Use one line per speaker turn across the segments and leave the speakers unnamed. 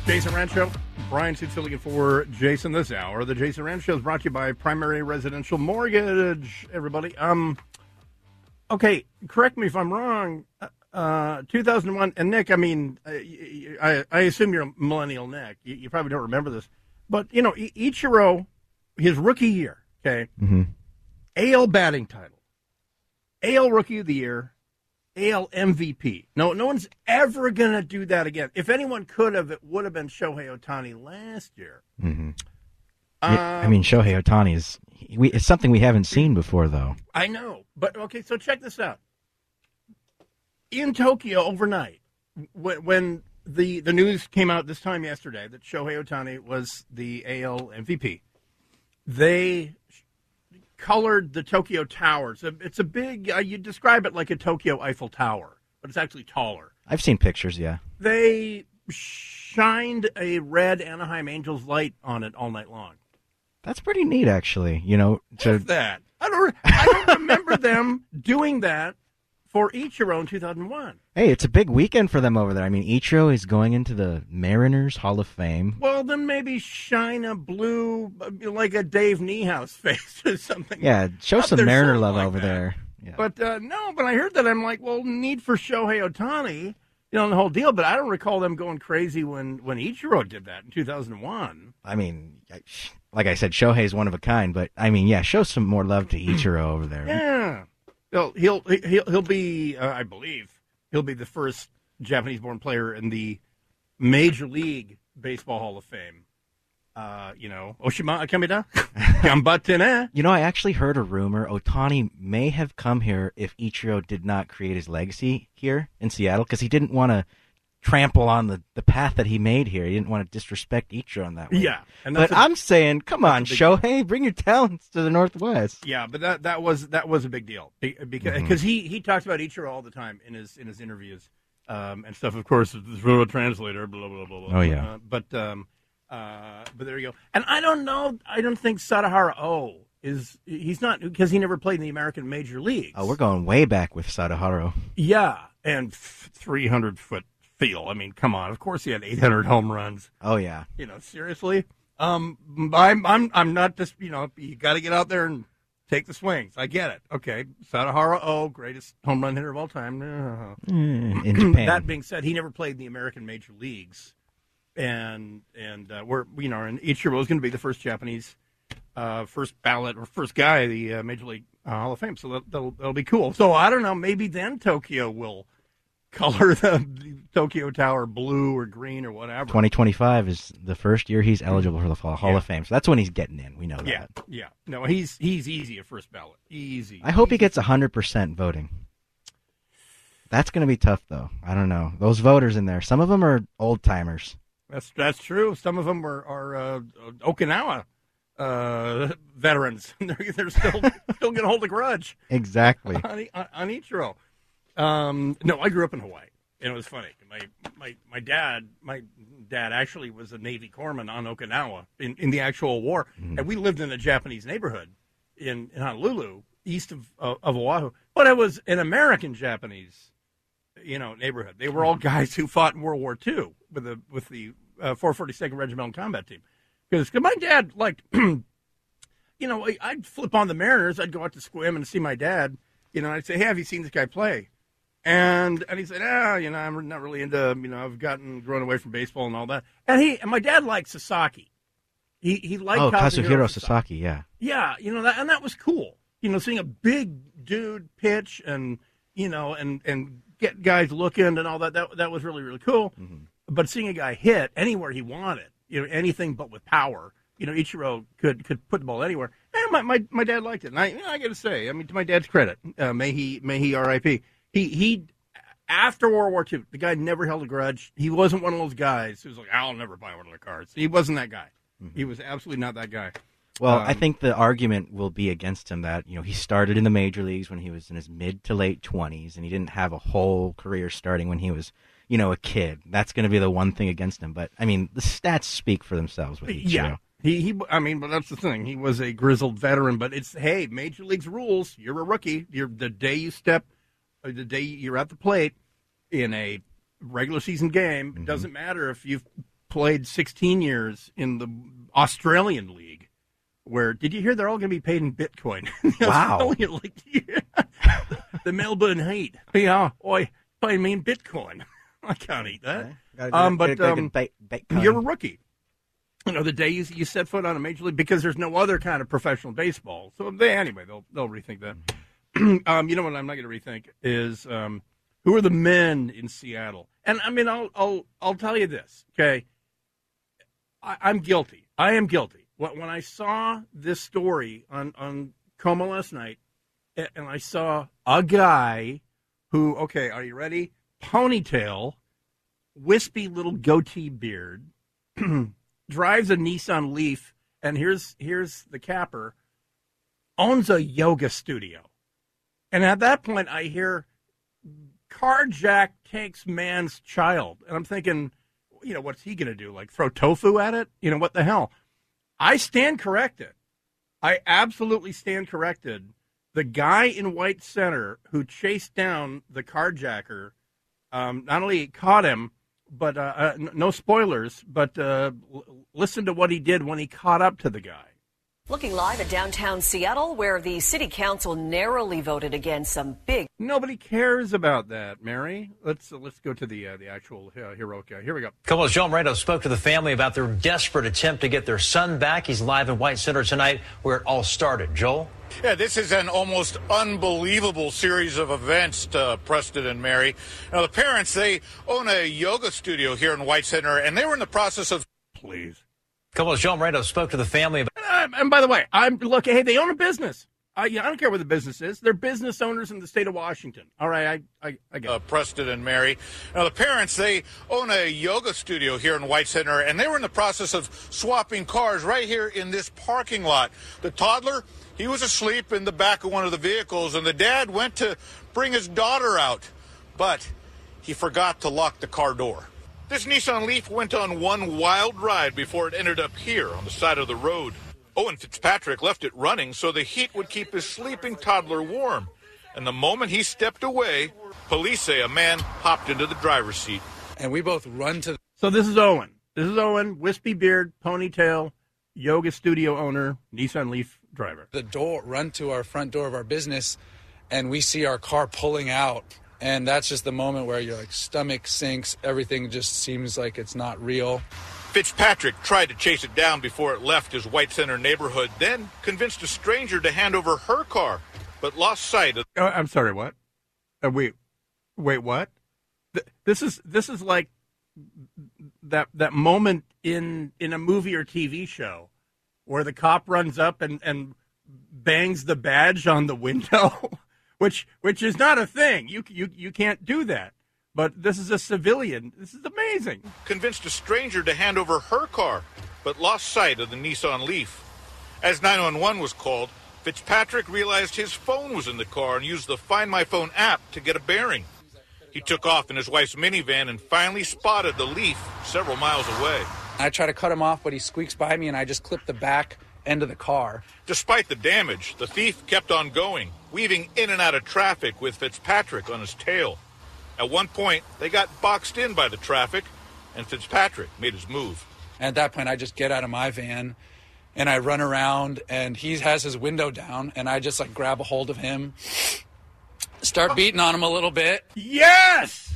Jason Rancho, Brian Sutilligan for Jason this hour. The Jason Rancho Show is brought to you by Primary Residential Mortgage, everybody. Okay, correct me if I'm wrong. 2001, and Nick, I mean, I assume you're a millennial, Nick. You probably don't remember this. But, you know, Ichiro, his rookie year, okay, AL batting title, AL Rookie of the Year, AL MVP. No one's ever going to do that again. If anyone could have, it would have been Shohei Ohtani last year.
I mean, Shohei Ohtani is it's something we haven't seen before, though.
I know. But, okay, so check this out. In Tokyo overnight, when the news came out this time yesterday that Shohei Ohtani was the AL MVP, they colored the Tokyo Towers. It's a big, you describe it like a Tokyo Eiffel Tower, but it's actually taller.
I've seen pictures, yeah.
They shined a red Anaheim Angels light on it all night long.
That's pretty neat, actually. You know,
What's that? I don't remember them doing that for Ichiro in 2001.
Hey, it's a big weekend for them over there. I mean, Ichiro is going into the Mariners Hall of Fame.
Well, then maybe shine a blue, like a Dave Niehaus face or something.
Yeah, show some Mariner love over there. Yeah.
But no, but I heard that. I'm like, well, need for Shohei Ohtani, the whole deal. But I don't recall them going crazy when Ichiro did that in 2001.
I mean, like I said, Shohei's one of a kind. But, I mean, yeah, show some more love to Ichiro over there.
Yeah. He'll be, I believe, he'll be the first Japanese-born player in the Major League Baseball Hall of Fame. Oshima Kamida, Gambatte ne.
You know, I actually heard a rumor Ohtani may have come here if Ichiro did not create his legacy here in Seattle because he didn't want to trample on the path that he made here. He didn't want to disrespect Ichiro in that way.
Yeah.
But I'm saying, come on, Shohei, bring your talents to the Northwest.
Yeah, but that was a big deal because he talks about Ichiro all the time in his interviews and stuff. Of course, through a translator, blah blah blah blah.
Oh yeah.
But there you go. And I don't know. I don't think Sadahara he's not because he never played in the American Major Leagues.
Oh, we're going way back with Sadahara.
Yeah, and 300-foot feel. I mean, come on. Of course, he had 800 home runs.
Oh yeah.
Seriously. I'm not just. You got to get out there and take the swings. I get it. Okay, Sadahara, greatest home run hitter of all time.
In Japan.
That being said, he never played in the American Major Leagues, and we're and Ichiro is going to be the first Japanese, first ballot or first guy at the Major League Hall of Fame. So that'll be cool. So I don't know. Maybe then Tokyo will color the Tokyo Tower blue or green or whatever.
2025 is the first year he's eligible for the Hall of Fame. So that's when he's getting in. We know that.
Yeah. No, he's easy at first ballot. Easy.
I hope he gets 100% voting. That's going to be tough, though. I don't know. Those voters in there, some of them are old-timers.
That's true. Some of them are Okinawa veterans. They're still going to hold a grudge.
Exactly.
On Ichiro. No, I grew up in Hawaii, and it was funny. My dad actually was a Navy corpsman on Okinawa in the actual war, and we lived in a Japanese neighborhood in Honolulu, east of Oahu. But it was an American Japanese, neighborhood. They were all guys who fought in World War II with the 442nd Regimental Combat Team, because my dad liked, I'd flip on the Mariners. I'd go out to Squim and see my dad. I'd say, hey, have you seen this guy play? And he said, I'm not really into, I've grown away from baseball and all that. And my dad liked Sasaki. He liked
Kazuhiro Sasaki, yeah.
Yeah, and that was cool. Seeing a big dude pitch and get guys looking and all that was really, really cool. Mm-hmm. But seeing a guy hit anywhere he wanted, anything but with power, Ichiro could put the ball anywhere. And my dad liked it. And I got to say, to my dad's credit, may he R.I.P. He after World War II, the guy never held a grudge. He wasn't one of those guys who's like, I'll never buy one of the cards. He wasn't that guy. Mm-hmm. He was absolutely not that guy.
Well, I think the argument will be against him that, he started in the major leagues when he was in his mid to late 20s, and he didn't have a whole career starting when he was, a kid. That's going to be the one thing against him. But, the stats speak for themselves with Ichiro.
Yeah. But that's the thing. He was a grizzled veteran, but it's, hey, Major League's rules. You're a rookie. The day you're at the plate in a regular season game, it doesn't matter if you've played 16 years in the Australian League, where, did you hear they're all going to be paid in Bitcoin?
Wow.
The Melbourne Heat. Yeah, pay me in Bitcoin. I can't eat that. You're a rookie. The day you set foot on a major league, because there's no other kind of professional baseball. So they'll rethink that. You know what I'm not going to rethink is who are the men in Seattle? And I mean, I'll tell you this, okay? I'm guilty. I am guilty. When I saw this story on Como last night, and I saw a guy who, okay, are you ready? Ponytail, wispy little goatee beard, drives a Nissan Leaf, and here's the capper, owns a yoga studio. And at that point, I hear, carjack takes man's child. And I'm thinking, what's he going to do? Like throw tofu at it? What the hell? I stand corrected. I absolutely stand corrected. The guy in White Center who chased down the carjacker, not only caught him, but no spoilers, but listen to what he did when he caught up to the guy.
Looking live at downtown Seattle, where the city council narrowly voted against some big...
Nobody cares about that, Mary. Let's go to the actual heroic guy. Here we go.
Como's Joe Moreno spoke to the family about their desperate attempt to get their son back. He's live in White Center tonight, where it all started. Joel?
Yeah, this is an almost unbelievable series of events, Preston and Mary. Now, the parents, they own a yoga studio here in White Center, and they were in the process of...
Please.
Como's Joe Moreno spoke to the family about...
And by the way, hey, they own a business. I don't care what the business is. They're business owners in the state of Washington. All right, I get it.
Preston and Mary. Now, the parents, they own a yoga studio here in White Center, and they were in the process of swapping cars right here in this parking lot. The toddler, he was asleep in the back of one of the vehicles, and the dad went to bring his daughter out, but he forgot to lock the car door. This Nissan Leaf went on one wild ride before it ended up here on the side of the road. Owen Fitzpatrick left it running so the heat would keep his sleeping toddler warm. And the moment he stepped away, police say a man hopped into the driver's seat.
And we both run to...
So this is Owen. Wispy beard, ponytail, yoga studio owner, Nissan Leaf driver.
The door, run to our front door of our business, and we see our car pulling out. And that's just the moment where your stomach sinks. Everything just seems like it's not real.
Fitzpatrick tried to chase it down before it left his White Center neighborhood, then convinced a stranger to hand over her car, but lost sight of...
I'm sorry, what? Wait, what? This is like that moment in a movie or TV show where the cop runs up and bangs the badge on the window, which is not a thing. You can't do that. But this is a civilian. This is amazing.
Convinced a stranger to hand over her car, but lost sight of the Nissan Leaf. As 911 was called, Fitzpatrick realized his phone was in the car and used the Find My Phone app to get a bearing. He took off in his wife's minivan and finally spotted the Leaf several miles away.
I try to cut him off, but he squeaks by me, and I just clip the back end of the car.
Despite the damage, the thief kept on going, weaving in and out of traffic with Fitzpatrick on his tail. At one point, they got boxed in by the traffic, and Fitzpatrick made his move.
And at that point, I just get out of my van, and I run around, and he has his window down, and I just, grab a hold of him, start beating on him a little bit.
Yes!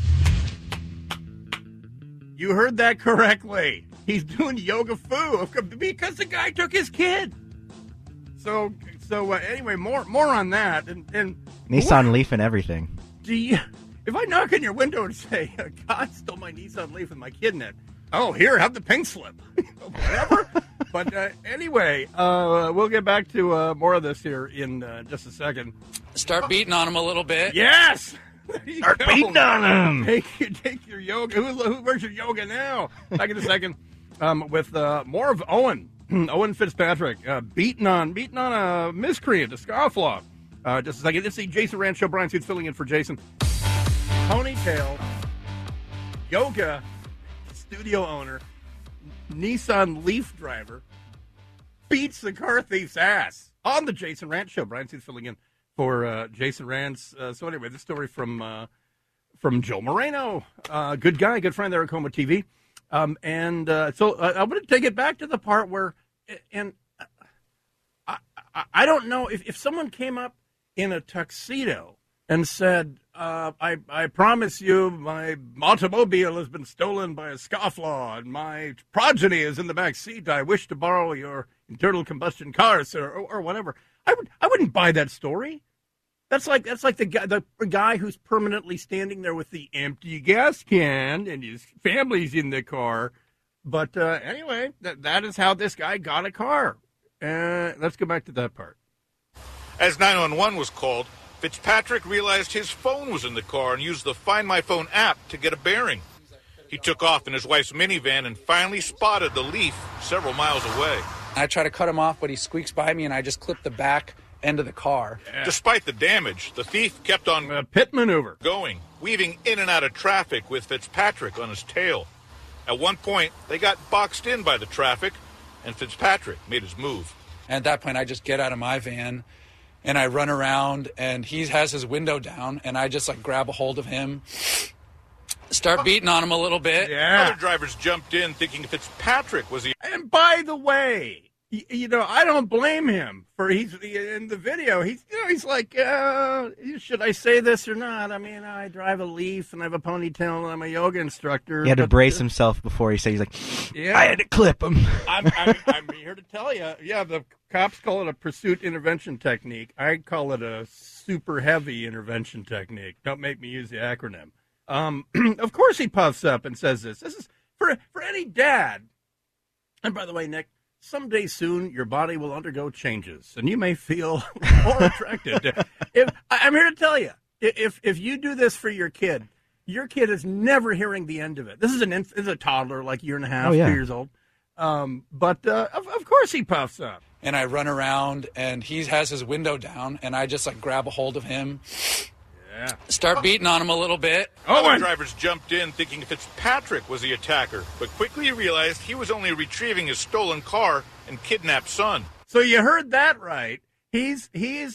You heard that correctly. He's doing yoga foo because the guy took his kid. So anyway, more on that. And
Nissan Leaf and everything.
If I knock on your window and say, God stole my Nissan Leaf with my kid in it, oh, here, have the pink slip. Whatever. But anyway, we'll get back to more of this here in just a second.
Start beating on him a little bit.
Yes!
Start beating on him!
Take your yoga. Where's your yoga now? Back in a second with more of Owen. Owen Fitzpatrick beating on a miscreant, a scofflaw. Just a second. It's the Jason Rand Show. Brian Suits filling in for Jason. Ponytail, yoga studio owner, Nissan Leaf driver, beats the car thief's ass on the Jason Rand Show. Brian Suits filling in for Jason Rand's. So anyway, this story from Joe Moreno, good guy, good friend there at Como TV. So I'm going to take it back to the part where, and I don't know if someone came up in a tuxedo and said, I promise you my automobile has been stolen by a scofflaw and my progeny is in the back seat. I wish to borrow your internal combustion car, sir, or whatever. I wouldn't buy that story. That's like the guy who's permanently standing there with the empty gas can and his family's in the car. But anyway, that is how this guy got a car. Let's go back to that part.
As 911 was called, Fitzpatrick realized his phone was in the car and used the Find My Phone app to get a bearing. He took off in his wife's minivan and finally spotted the Leaf several miles away.
I try to cut him off, but he squeaks by me, and I just clip the back end of the car.
Yeah. Despite the damage, the thief kept on
a pit maneuver
going, weaving in and out of traffic with Fitzpatrick on his tail. At one point, they got boxed in by the traffic, and Fitzpatrick made his move.
And at that point, I just get out of my van, and I run around, and he has his window down, and I just grab a hold of him, start beating on him a little bit.
Yeah.
Other drivers jumped in thinking Fitzpatrick was the...
And by the way, I don't blame him for he's in the video. He's like, should I say this or not? I mean, I drive a Leaf and I have a ponytail and I'm a yoga instructor.
He had to brace himself before he said, he's like,
yeah.
I had to clip him.
I'm here to tell you. Yeah, the cops call it a pursuit intervention technique. I call it a super heavy intervention technique. Don't make me use the acronym. Of course he puffs up and says this. This is for any dad. And by the way, Nick, someday soon, your body will undergo changes, and you may feel more attracted. I'm here to tell you, if you do this for your kid is never hearing the end of it. This is a toddler, like 1.5 years, 2 years old. But of course he puffs up.
And I run around, and he has his window down, and I just grab a hold of him, start beating on him a little bit.
Other drivers jumped in thinking Fitzpatrick was the attacker, but quickly realized he was only retrieving his stolen car and kidnapped son.
So you heard that right. He's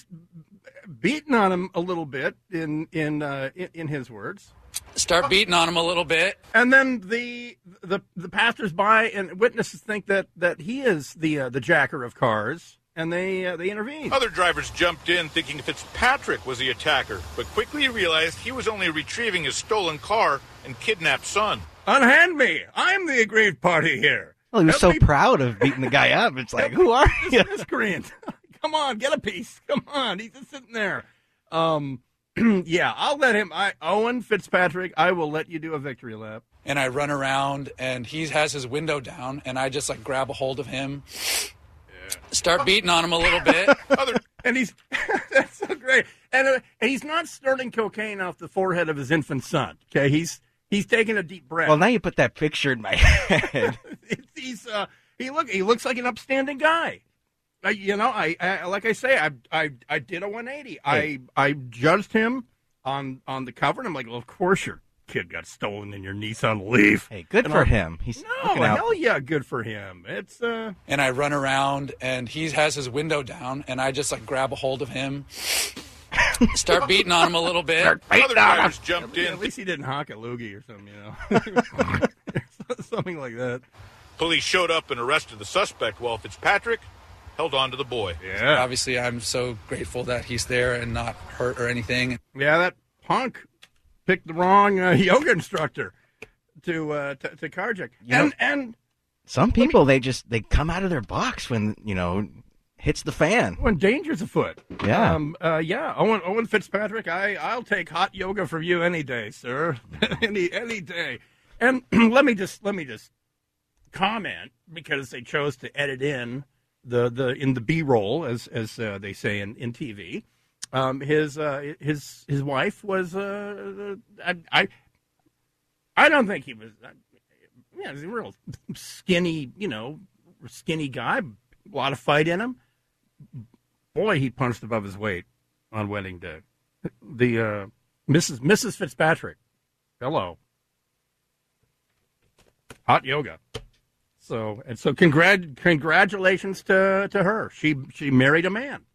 beating on him a little bit in his words.
Start beating on him a little bit.
And then the passersby and witnesses think that he is the jacker of cars. And they intervened.
Other drivers jumped in thinking Fitzpatrick was the attacker, but quickly realized he was only retrieving his stolen car and kidnapped son.
Unhand me. I'm the aggrieved party here.
Well, he was so proud of beating the guy up. It's like, who are you?
Miscreant. Come on, get a piece. Come on. He's just sitting there. Yeah, I'll let him. Owen Fitzpatrick, I will let you do a victory lap.
And I run around, and he has his window down, and I just grab a hold of him. Start beating on him a little bit.
And he's that's so great. And he's not snorting cocaine off the forehead of his infant son. Okay, he's taking a deep breath.
Well, now you put that picture in my head.
He looks like an upstanding guy. I like I say, I did a 180.
Hey.
I judged him on the cover, and I'm like, well, of course your kid got stolen in your Nissan Leaf.
Hey, good for him. He's
hell yeah, good for him. It's
And I run around, and he has his window down, and I just grab a hold of him, start beating on him a little bit.
Other drivers jumped in.
At least he didn't honk a loogie or something, something like that.
Police showed up and arrested the suspect while Fitzpatrick held on to the boy.
Yeah.
Obviously, I'm so grateful that he's there and not hurt or anything.
Yeah, that punk picked the wrong yoga instructor to carjack. And
some people they come out of their box when hits the fan.
When danger's afoot.
Yeah.
Owen Fitzpatrick, I'll take hot yoga from you any day, sir. any day. And let me just comment, because they chose to edit in the B-roll, as they say in TV. His wife was I don't think he was he's a real skinny guy, a lot of fight in him. Boy, he punched above his weight on wedding day. The Mrs. Fitzpatrick, hello, hot yoga. So congratulations to her. She married a man.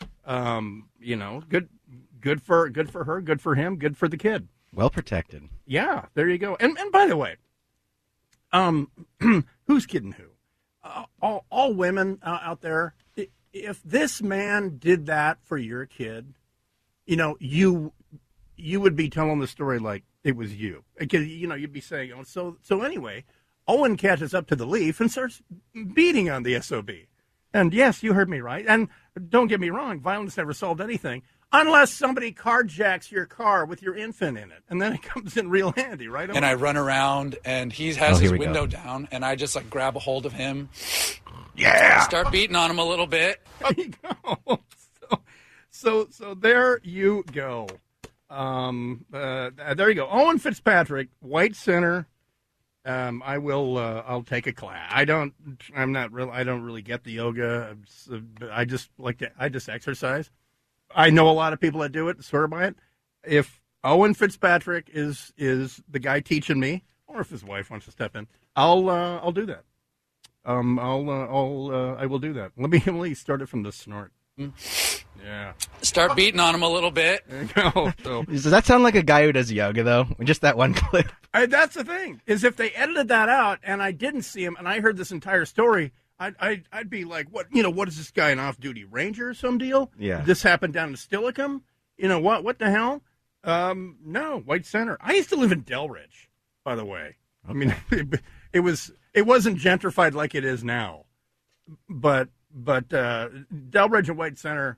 Good for her, good for him, good for the kid.
Well protected.
Yeah, there you go. And by the way, Who's kidding who? All women out there, if this man did that for your kid, you would be telling the story like it was you. Because, you'd be saying, so anyway, Owen catches up to the Leaf and starts beating on the SOB. And yes, you heard me right. And don't get me wrong, violence never solved anything. Unless somebody carjacks your car with your infant in it. And then it comes in real handy, right?
And I run around, and he has his window down, and I just, grab a hold of him.
Yeah!
Start beating on him a little bit.
There you go. So there you go. There you go. Owen Fitzpatrick, White Center. I'll take a class. I don't really get the yoga. I just exercise. I know a lot of people that do it, swear by it. If Owen Fitzpatrick is the guy teaching me, or if his wife wants to step in, I'll do that. I will do that. Let me start it from the snort. Yeah.
Start beating on him a little bit.
There you go. So,
does that sound like a guy who does yoga, though? Just that one clip?
That's the thing, is if they edited that out and I didn't see him and I heard this entire story, I'd be like, what is this guy, an off-duty ranger or some deal?
Yeah.
This happened down in Stillicum? What the hell? No, White Center. I used to live in Delridge, by the way. Okay. I mean, it wasn't gentrified like it is now. But Delridge and White Center,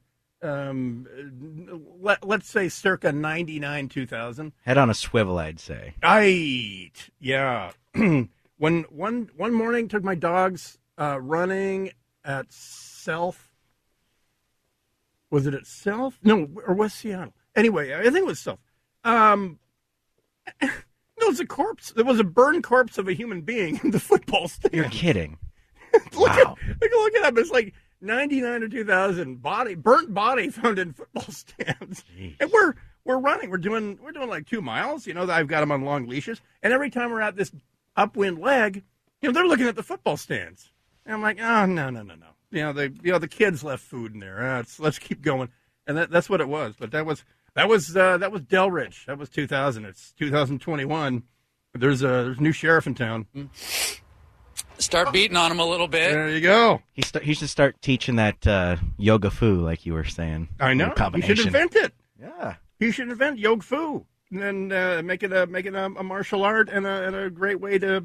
let's say circa 99, 2000.
Head on a swivel, I'd say.
Yeah. When one morning took my dogs running at Self. Was it at Self? No, or West Seattle. Anyway, I think it was Self. There was a corpse. There was a burned corpse of a human being in the football stand.
You're kidding.
Look at him. It's like 99 or 2000 burnt body found in football stands. Jeez. And we're running. We're doing like 2 miles. I've got them on long leashes. And every time we're at this upwind leg, they're looking at the football stands. And I'm like, oh, no. The kids left food in there. Let's keep going. And that's what it was. But that was Delridge. That was 2000. It's 2021. There's a new sheriff in town.
Start beating on him a little bit.
There you go.
He should start teaching that yoga fu, like you were saying.
I know. He should invent it.
Yeah.
He should invent yoga fu, and then make it a martial art and a great way to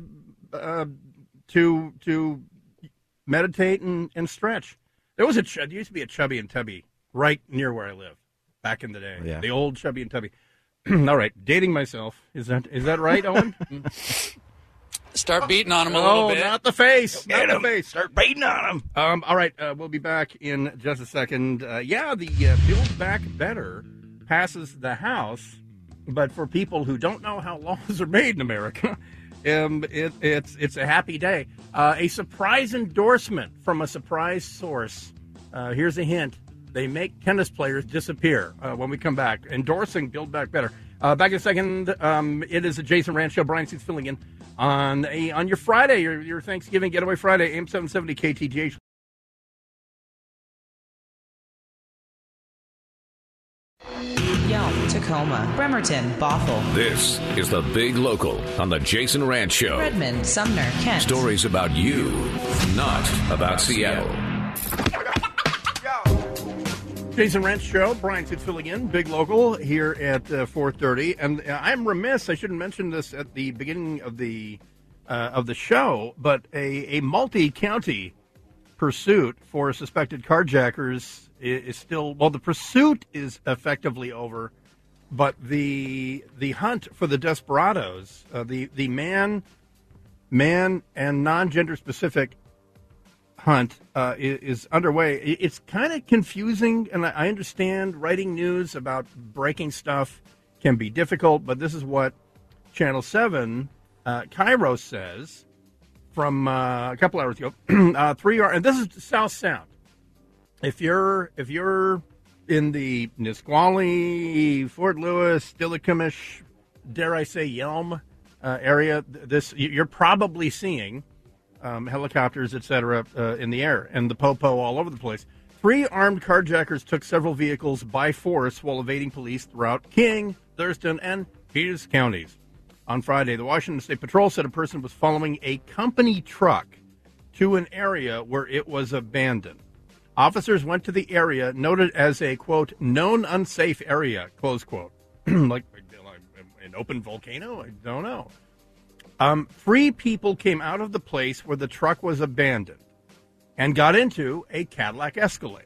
meditate and stretch. There used to be a Chubby and Tubby right near where I live back in the day.
Yeah.
The old Chubby and Tubby. All right, dating myself. Is that right, Owen?
Start beating on him a little bit.
Not the face. Not the face.
Start beating on him.
All right, we'll be back in just a second. The Build Back Better passes the House, but for people who don't know how laws are made in America, it's a happy day. A surprise endorsement from a surprise source. Here's a hint. They make tennis players disappear when we come back. Endorsing Build Back Better. Back in a second. It is a Jason Rand Show. Brian Seats filling in on your Friday, your Thanksgiving Getaway Friday, AM 770 KTGH.
Yelm, Tacoma, Bremerton, Bothell.
This is the Big Local on the Jason Rand Show.
Redmond, Sumner, Kent.
Stories about you, not about Seattle.
Jason Rand Show. Brian Seats filling in. Big Local here at 4:30. And I'm remiss. I shouldn't mention this at the beginning of the show, but a multi-county pursuit for suspected carjackers is still, well, the pursuit is effectively over, but the hunt for the desperados, the man and non-gender specific hunt is underway. It's kind of confusing, and I understand writing news about breaking stuff can be difficult, but this is what Channel 7 Cairo says from a couple hours ago. 3R, and this is South Sound. If you're in the Nisqually, Fort Lewis, Stillicum-ish, dare I say Yelm area, you're probably seeing helicopters, etc., in the air, and the popo all over the place. 3 armed carjackers took several vehicles by force while evading police throughout King, Thurston, and Peters counties. on Friday. The Washington State Patrol said a person was following a company truck to an area where it was abandoned. Officers went to the area noted as a, quote, known unsafe area, close quote. like an open volcano? I don't know. 3 people came out of the place where the truck was abandoned and got into a Cadillac Escalade.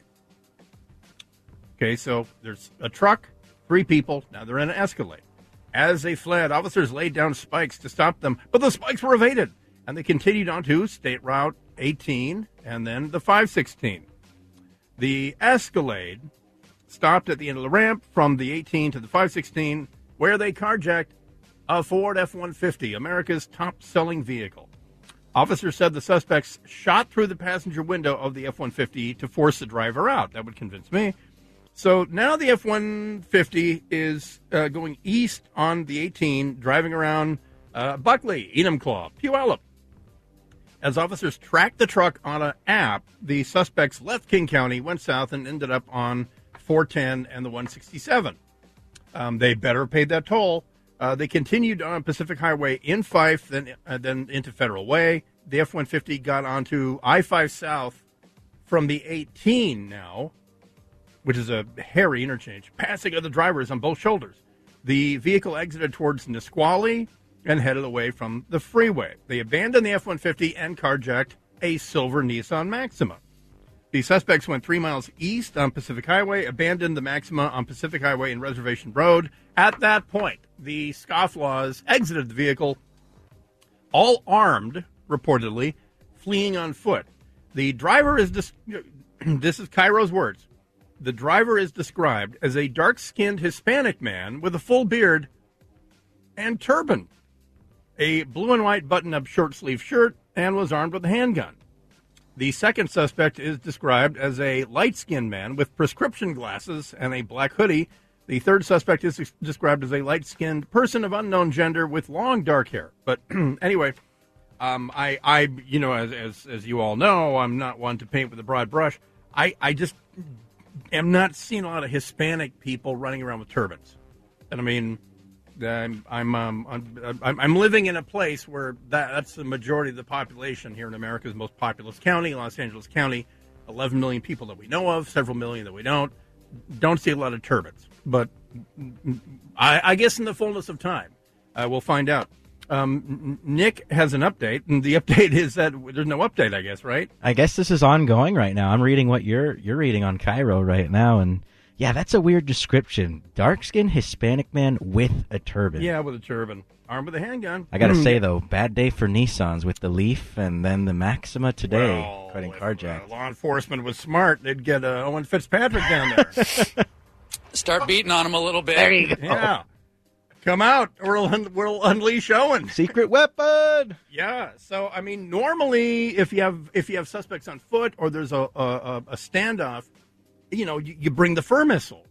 Okay, so there's a truck, 3 people, now they're in an Escalade. As they fled, officers laid down spikes to stop them, but the spikes were evaded, and they continued on to State Route 18 and then the 516. The Escalade stopped at the end of the ramp from the 18 to the 516, where they carjacked a Ford F-150, America's top-selling vehicle. Officers said the suspects shot through the passenger window of the F-150 to force the driver out. That would convince me. So now the F-150 is going east on the 18, driving around Buckley, Enumclaw, Puyallup. As officers tracked the truck on an app, the suspects left King County, went south, and ended up on 410 and the 167. They better have paid that toll. They continued on Pacific Highway in Fife, then into Federal Way. The F-150 got onto I-5 South from the 18 now, which is a hairy interchange, passing other drivers on both shoulders. The vehicle exited towards Nisqually and headed away from the freeway. They abandoned the F-150 and carjacked a silver Nissan Maxima. The suspects went 3 miles east on Pacific Highway, abandoned the Maxima on Pacific Highway and Reservation Road. At that point, the scofflaws exited the vehicle, all armed, reportedly, fleeing on foot. The driver is, this is Cairo's words, the driver is described as a dark-skinned Hispanic man with a full beard and turban, a blue and white button-up short-sleeve shirt, and was armed with a handgun. The second suspect is described as a light-skinned man with prescription glasses and a black hoodie. The third suspect is described as a light-skinned person of unknown gender with long dark hair. But anyway, I you know, as you all know, I'm not one to paint with a broad brush. I just am not seeing a lot of Hispanic people running around with turbans, and I mean, I'm living in a place where that's the majority of the population here in America's most populous county, Los Angeles County. 11 million people that we know of, several million that we don't see a lot of turbans. But I guess in the fullness of time, we'll find out. Nick has an update, and the update is that there's no update, I guess, right?
I guess this is ongoing right now. I'm reading what you're reading on Cairo right now, and yeah, that's a weird description. Dark-skinned Hispanic man with a turban.
Yeah, with a turban. Armed with a handgun.
I got to say, though, bad day for Nissans with the Leaf and then the Maxima today, getting carjacked.
Law enforcement was smart. They'd get Owen Fitzpatrick down there.
Start beating on him a little bit.
There you go.
Yeah. Come out, or we'll unleash Owen.
Secret weapon.
Yeah. So I mean, normally, if you have suspects on foot or there's a standoff, you know, you bring the fur missile.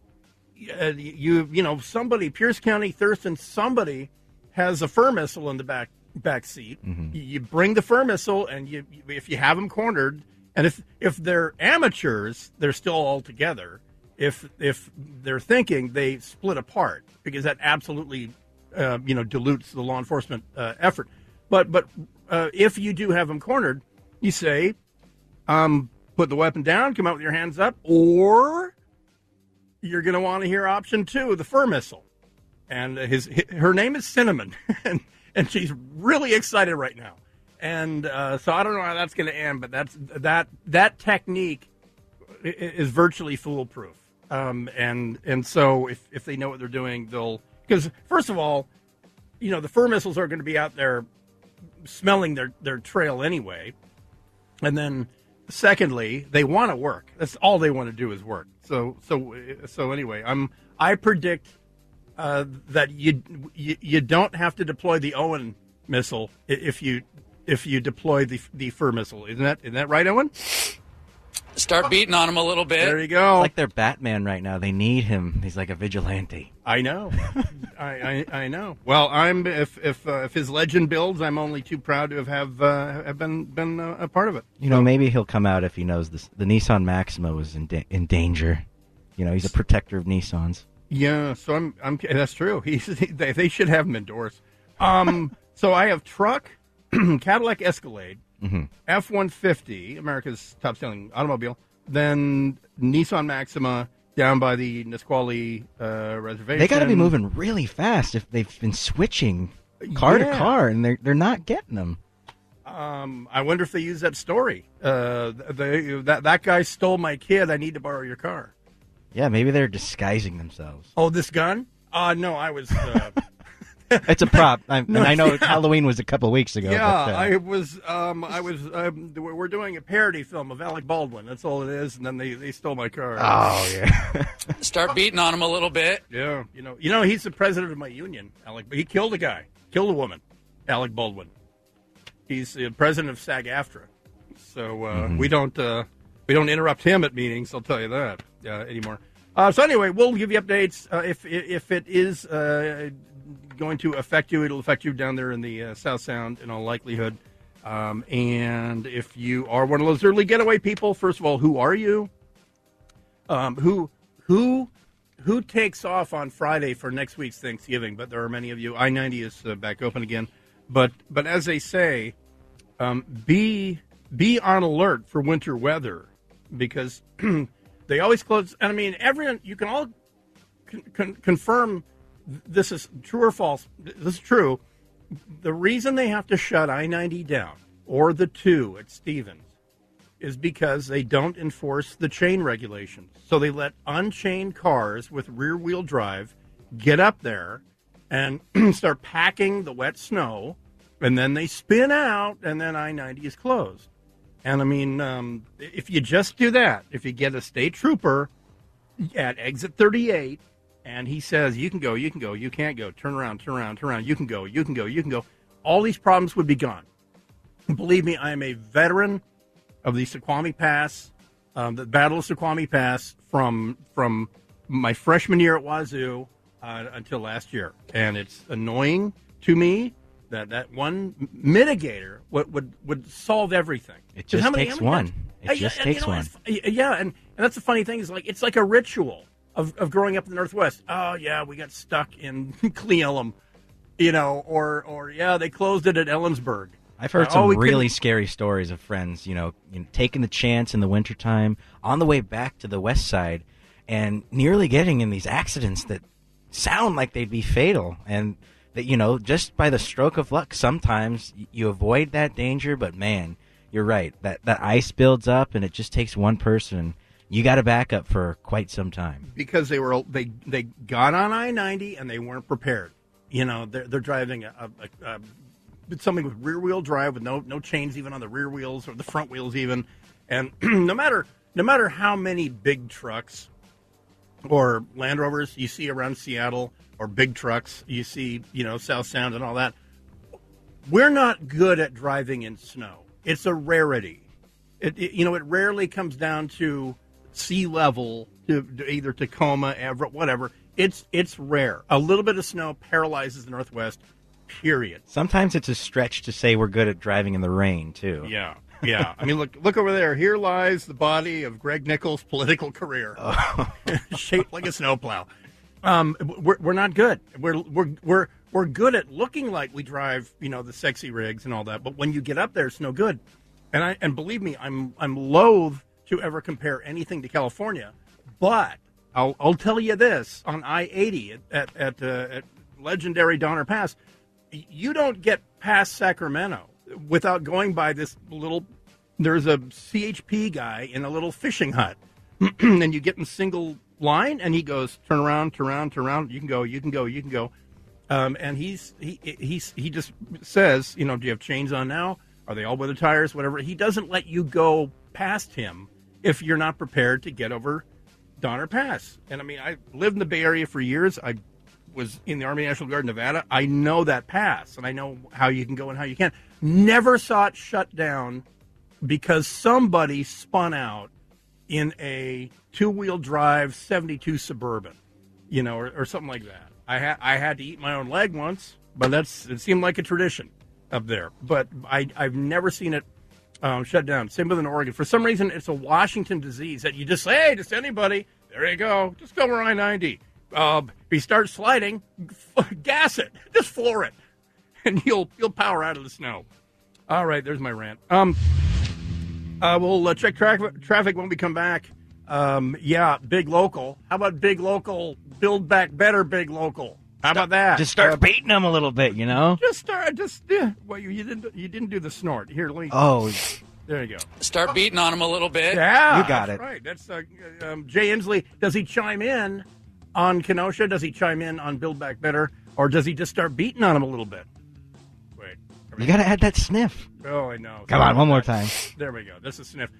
You know, somebody, Pierce County, Thurston, somebody has a fur missile in the back seat. Mm-hmm. You bring the fur missile, and if you have them cornered, and if they're amateurs, they're still all together. If they're thinking, they split apart, because that absolutely dilutes the law enforcement effort. But if you do have them cornered, you say, put the weapon down, come out with your hands up, or you're going to want to hear option 2, the fur missile. And her name is Cinnamon, and she's really excited right now. And so I don't know how that's going to end, but that technique is virtually foolproof. And so if they know what they're doing, because first of all, you know, the fur missiles are going to be out there smelling their trail anyway. And then secondly, they want to work. That's all they want to do is work. So anyway, I predict that you don't have to deploy the Owen missile if you deploy the fur missile. Isn't that right, Owen?
Start beating on him a little bit.
There you go.
It's like they're Batman right now. They need him. He's like a vigilante.
I know. I know. Well, if his legend builds, I'm only too proud to have been a part of it.
You know, maybe he'll come out if he knows the Nissan Maxima was in danger. You know, he's a protector of Nissans.
Yeah, so I'm that's true. They should have him endorsed. So I have truck, Cadillac Escalade,
Mm-hmm.
F-150, America's top-selling automobile, then Nissan Maxima down by the Nisqually reservation.
They got to be moving really fast if they've been switching car to car, and they're not getting them.
I wonder if they use that story. That guy stole my kid. I need to borrow your car.
Yeah, maybe they're disguising themselves.
Oh, this gun? No, I was.
It's a prop. I know Halloween was a couple of weeks ago.
Yeah,
but,
we're doing a parody film of Alec Baldwin. That's all it is. And then they stole my car.
Oh yeah.
Start beating on him a little bit.
Yeah, you know, he's the president of my union, Alec. He killed a guy, killed a woman, Alec Baldwin. He's the president of SAG-AFTRA. So we don't interrupt him at meetings. I'll tell you that anymore. So anyway, we'll give you updates if it is going to affect you. It'll affect you down there in the South Sound in all likelihood. And if you are one of those early getaway people, first of all, who are you? Who takes off on Friday for next week's Thanksgiving? But there are many of you. I-90 is back open again. But as they say, be on alert for winter weather because they always close. And I mean, everyone, you can all confirm this is true or false. This is true. The reason they have to shut I-90 down or the 2 at Stevens is because they don't enforce the chain regulations. So they let unchained cars with rear-wheel drive get up there and start packing the wet snow, and then they spin out, and then I-90 is closed. And, I mean, if you just do that, if you get a state trooper at exit 38, and he says, you can go, you can't go, turn around, you can go, all these problems would be gone. Believe me, I am a veteran of the Snoqualmie Pass, the Battle of Snoqualmie Pass from my freshman year at Wazoo until last year. And it's annoying to me that one mitigator would solve everything.
It just takes one. It just takes one.
Yeah, and that's the funny thing is it's like a ritual of growing up in the Northwest. Oh, yeah, we got stuck in Cle Elum, or they closed it at Ellensburg.
I've heard some really scary stories of friends, taking the chance in the wintertime on the way back to the west side and nearly getting in these accidents that sound like they'd be fatal. And that, just by the stroke of luck, sometimes you avoid that danger. But, man, you're right. That ice builds up, and it just takes one person. You got to back up for quite some time.
Because they got on I-90, and they weren't prepared. They're driving something with rear-wheel drive with no chains even on the rear wheels or the front wheels even. And no matter how many big trucks or Land Rovers you see around Seattle or big trucks you see, South Sound and all that, we're not good at driving in snow. It's a rarity. It rarely comes down to sea level to either Tacoma, Everett, whatever. It's rare. A little bit of snow paralyzes the Northwest. Period.
Sometimes it's a stretch to say we're good at driving in the rain, too.
Yeah. I mean, look over there. Here lies the body of Greg Nichols' political career, shaped like a snowplow. We're not good. We're good at looking like we drive, the sexy rigs and all that. But when you get up there, it's no good. And believe me, I'm loath to ever compare anything to California. But I'll tell you this: on I-80 at legendary Donner Pass, you don't get past Sacramento without going by this there's a CHP guy in a little fishing hut. And you get in single line, and he goes, turn around, you can go. And he just says, do you have chains on now? Are they all weather tires? Whatever. He doesn't let you go past him if you're not prepared to get over Donner Pass. And, I mean, I lived in the Bay Area for years. I was in the Army National Guard, Nevada. I know that pass, and I know how you can go and how you can't. Never saw it shut down because somebody spun out in a two-wheel drive 72 Suburban, or something like that. I had to eat my own leg once, but it seemed like a tradition up there. But I've never seen it shut down. Same with in Oregon. For some reason, it's a Washington disease that you just say, hey, just anybody, there you go, just go over I-90. If he starts sliding, gas it. Just floor it. and you'll power out of the snow. All right, there's my rant. We'll check traffic when we come back. Big local. How about big local? Build back better, big local. How about that?
Just start beating them a little bit, you know.
Well, you didn't do the snort. Here, let me.
Oh,
there you go.
Start beating on him a little bit.
Yeah,
you got it.
Right. That's Jay Inslee. Does he chime in on Kenosha? Does he chime in on Build Back Better, or does he just start beating on him a little bit? Wait.
You got to add that sniff.
Oh, I know.
Come on, one more time.
There we go. This is sniff.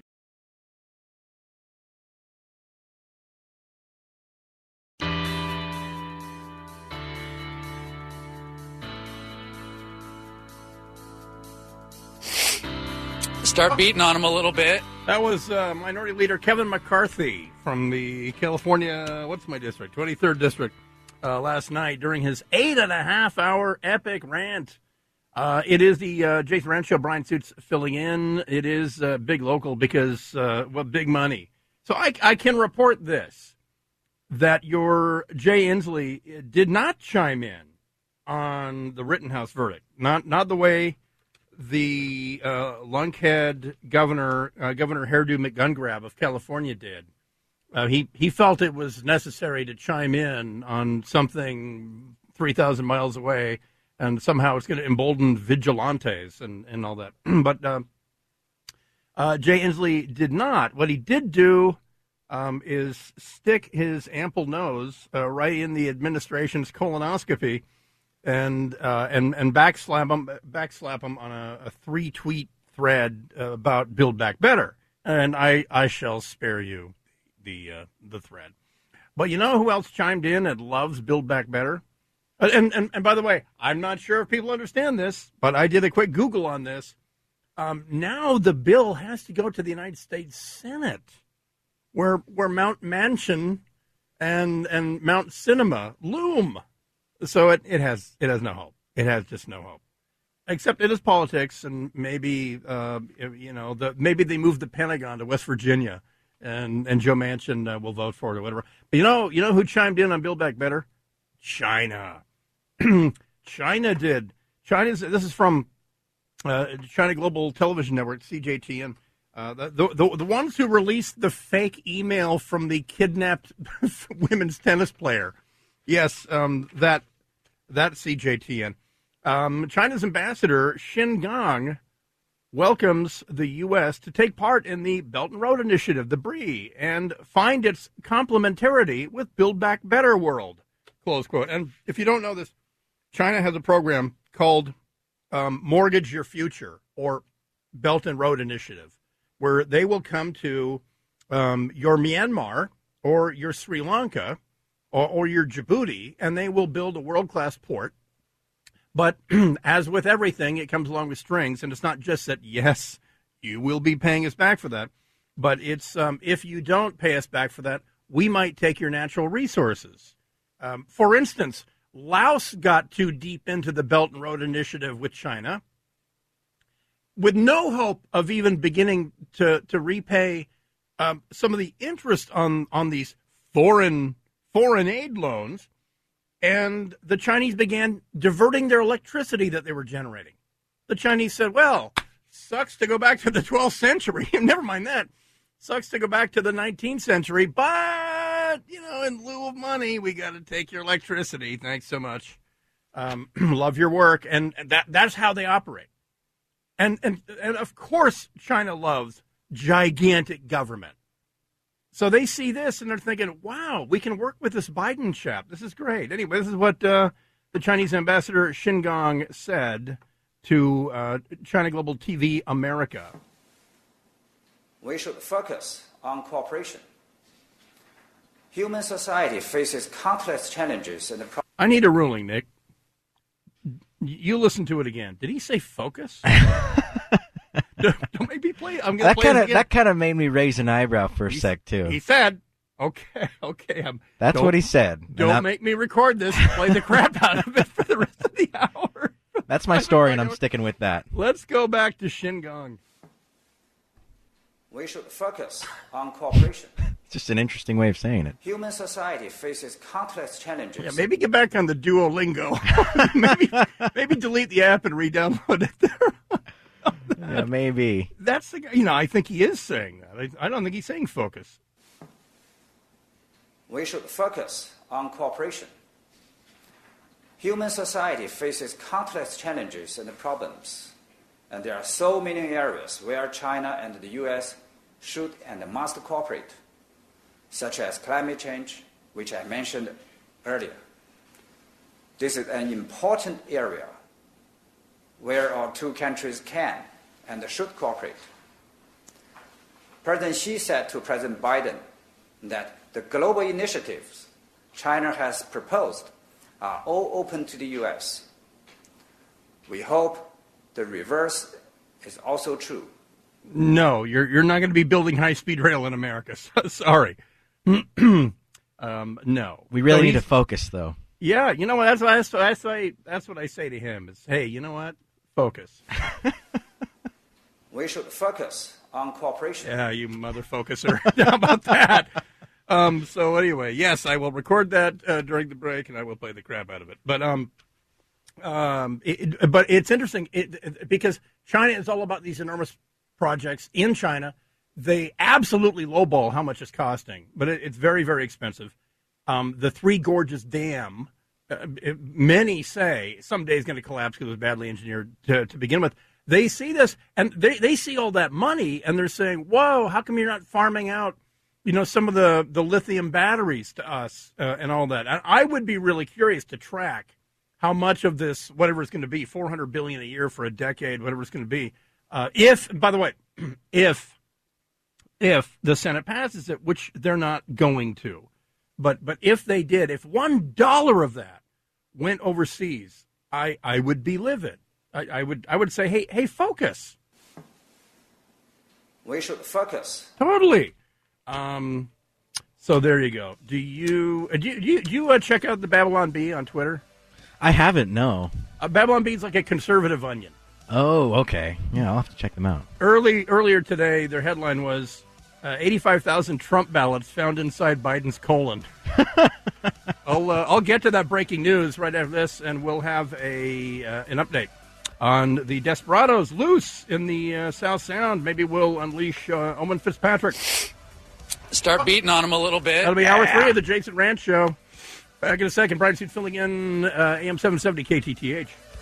Start beating on him a little bit.
That was Minority Leader Kevin McCarthy from the California, what's my district? 23rd District, last night during his 8.5-hour epic rant. It is the Jason Rand Show. Brian Suits filling in. It is big local because, big money. So I can report this, that your Jay Inslee did not chime in on the Rittenhouse verdict. Not the way the lunkhead Governor Hairdo McGungrab of California did. He felt it was necessary to chime in on something 3,000 miles away, and somehow it's going to embolden vigilantes and all that. But Jay Inslee did not. What he did do is stick his ample nose right in the administration's colonoscopy and backslap him on a 3-tweet thread about Build Back Better. And I shall spare you the thread. But you know who else chimed in and loves Build Back Better? And by the way, I'm not sure if people understand this, but I did a quick Google on this. Now the bill has to go to the United States Senate, where Mount Mansion and Mount Cinema loom. So it has no hope. It has just no hope. Except it is politics, and maybe maybe they moved the Pentagon to West Virginia, and Joe Manchin will vote for it or whatever. But you know who chimed in on Build Back Better? China. China did. This is from China Global Television Network, CJTN. The ones who released the fake email from the kidnapped women's tennis player. Yes, that CJTN. China's ambassador, Xin Gang, welcomes the U.S. to take part in the Belt and Road Initiative, the BRIE, and find its complementarity with Build Back Better World, close quote. And if you don't know this, China has a program called Mortgage Your Future, or Belt and Road Initiative, where they will come to your Myanmar or your Sri Lanka or your Djibouti, and they will build a world-class port. But as with everything, it comes along with strings, and it's not just that, yes, you will be paying us back for that, but it's if you don't pay us back for that, we might take your natural resources. For instance, Laos got too deep into the Belt and Road Initiative with China with no hope of even beginning to repay some of the interest on these foreign aid loans, and the Chinese began diverting their electricity that they were generating. The Chinese said, well, sucks to go back to the 12th century. Never mind that. Sucks to go back to the 19th century, but, in lieu of money, we got to take your electricity. Thanks so much. Love your work. And that's how they operate. And of course, China loves gigantic government. So they see this and they're thinking, wow, we can work with this Biden chap. This is great. Anyway, this is what the Chinese ambassador Xin Gang said to China Global TV America.
We should focus on cooperation. Human society faces countless challenges and
I need a ruling, Nick. You listen to it again. Did he say focus? Don't make me play. I'm going to play it again.
That kind of made me raise an eyebrow for a sec, too.
He said, okay.
That's what he said.
Don't make me record this and play the crap out of it for the rest of the hour.
That's my story, and I'm sticking with that.
Let's go back to Xin Gang.
We should focus on cooperation.
just an interesting way of saying it.
Human society faces countless challenges.
Yeah, maybe get back on the Duolingo. maybe delete the app and re-download it there.
Yeah, maybe.
That's the guy. I think he is saying that. I don't think he's saying focus.
We should focus on cooperation. Human society faces countless challenges and problems, and there are so many areas where China and the U.S. should and must cooperate, such as climate change, which I mentioned earlier. This is an important area where our two countries can and should cooperate. President Xi said to President Biden that the global initiatives China has proposed are all open to the U.S. We hope the reverse is also true.
No, you're not going to be building high-speed rail in America. Sorry. No.
We really need to focus, though.
Yeah, you know what? That's what I say to him is, hey, you know what? Focus.
We should focus on cooperation.
Yeah, you mother focuser. How about that? So anyway, yes, I will record that during the break, and I will play the crap out of it. But but it's interesting because China is all about these enormous projects in China. They absolutely lowball how much it's costing, but it's very, very expensive. The Three Gorges Dam, many say someday is going to collapse because it was badly engineered to begin with. They see this, and they see all that money, and they're saying, whoa, how come you're not farming out, some of the lithium batteries to us and all that? I would be really curious to track how much of this, whatever it's going to be, $400 billion a year for a decade, whatever it's going to be, by the way, if the Senate passes it, which they're not going to, but if they did, if $1 of that went overseas, I would be livid. I would say, hey, focus.
We should focus.
Totally. So there you go. Do you check out the Babylon Bee on Twitter?
I haven't, no.
Babylon Bee is like a conservative onion.
Oh, okay. Yeah, I'll have to check them out.
Earlier today, their headline was 85,000 Trump ballots found inside Biden's colon. I'll get to that breaking news right after this, and we'll have an update on the desperados loose in the South Sound. Maybe we'll unleash Owen Fitzpatrick.
Start beating on him a little bit.
That'll be hour 3 of the Jason Ranch Show. Back in a second. Brian Seed filling in AM 770 KTTH.